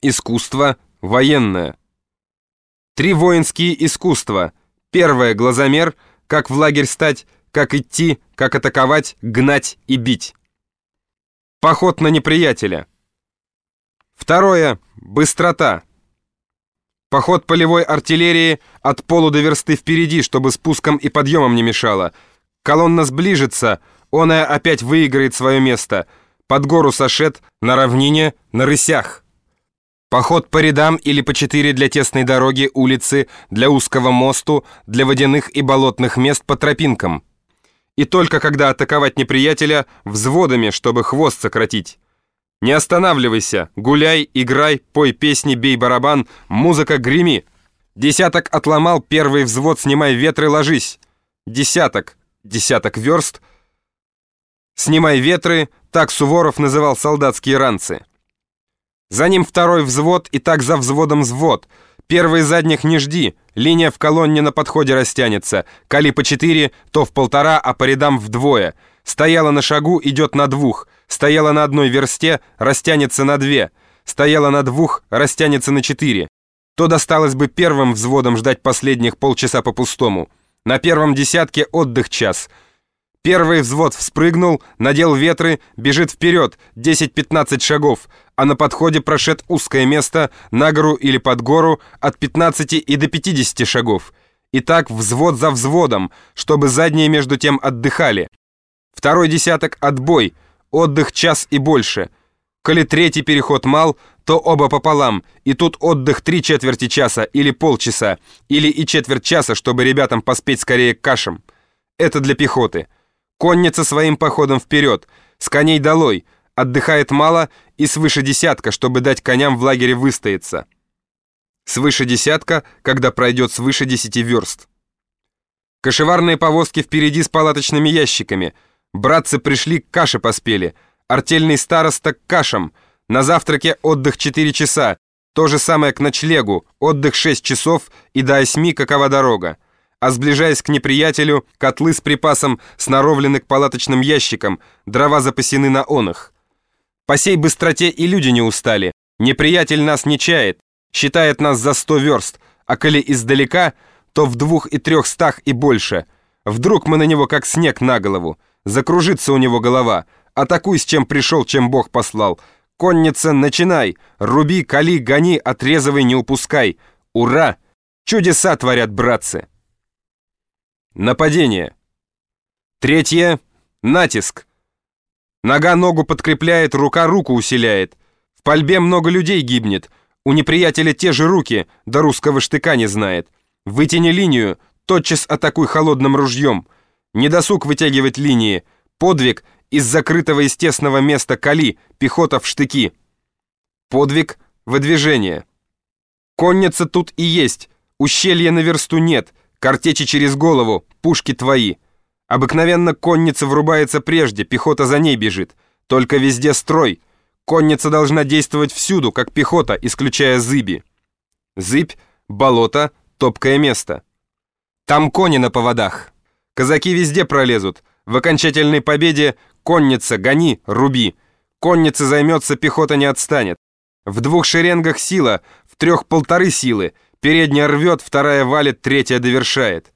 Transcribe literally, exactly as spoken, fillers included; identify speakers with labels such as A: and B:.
A: Искусство военное. Три воинские искусства. Первое — глазомер, как в лагерь стать, как идти, как атаковать, гнать и бить. Поход на неприятеля. Второе — быстрота. Поход полевой артиллерии от полу до версты впереди, чтобы спуском и подъемом не мешало. Колонна сближится, оная опять выиграет свое место. Под гору сошед, на равнине, на рысях. Поход по рядам или по четыре для тесной дороги, улицы, для узкого мосту, для водяных и болотных мест по тропинкам. И только когда атаковать неприятеля, взводами, чтобы хвост сократить. Не останавливайся, гуляй, играй, пой песни, бей барабан, музыка греми. Десяток отломал, первый взвод, снимай ветры, ложись. Десяток, десяток верст, снимай ветры, так Суворов называл солдатские ранцы. За ним второй взвод, и так за взводом взвод. Первый задних не жди, линия в колонне на подходе растянется. Коли по четыре, то в полтора, а по рядам вдвое. Стояла на шагу, идет на двух. Стояла на одной версте, растянется на две. Стояла на двух, растянется на четыре. То досталось бы первым взводом ждать последних полчаса по-пустому. На первом десятке отдых час. Первый взвод вспрыгнул, надел ветры, бежит вперед, десять-пятнадцать шагов, а на подходе прошед узкое место, на гору или под гору, от пятнадцати и до пятидесяти шагов. И так взвод за взводом, чтобы задние между тем отдыхали. Второй десяток — отбой, отдых час и больше. Коли третий переход мал, то оба пополам, и тут отдых три четверти часа или полчаса, или и четверть часа, чтобы ребятам поспеть скорее к кашам. Это для пехоты. Конница своим походом вперед, с коней долой, отдыхает мало и свыше десятка, чтобы дать коням в лагере выстояться. Свыше десятка, когда пройдет свыше десяти верст. Кошеварные повозки впереди с палаточными ящиками. Братцы пришли, к каше поспели. Артельный староста к кашам. На завтраке отдых четыре часа. То же самое к ночлегу, отдых шесть часов и до осьми какова дорога. А сближаясь к неприятелю, котлы с припасом сноровлены к палаточным ящикам, дрова запасены на онах. По сей быстроте и люди не устали. Неприятель нас не чает, считает нас за сто верст, а коли издалека, то в двух и трех стах и больше. Вдруг мы на него как снег на голову, закружится у него голова. Атакуй, с чем пришел, чем Бог послал. Конница, начинай, руби, кали, гони, отрезывай, не упускай. Ура! Чудеса творят братцы. Нападение. Третье — натиск. Нога ногу подкрепляет, рука руку усиляет. В пальбе много людей гибнет. У неприятеля те же руки, да русского штыка не знает. Вытяни линию, тотчас атакуй холодным ружьем. Не досуг вытягивать линии. Подвиг из закрытого из тесного места кали, пехота в штыки. Подвиг — выдвижение. Конница тут и есть, ущелья на версту нет. Картечи через голову, пушки твои. Обыкновенно конница врубается прежде, пехота за ней бежит. Только везде строй. Конница должна действовать всюду, как пехота, исключая зыби. Зыбь, болото, топкое место. Там кони на поводах. Казаки везде пролезут. В окончательной победе конница, гони, руби. Конница займется, пехота не отстанет. В двух шеренгах сила, в трех полторы силы. Передняя рвет, вторая валит, третья довершает.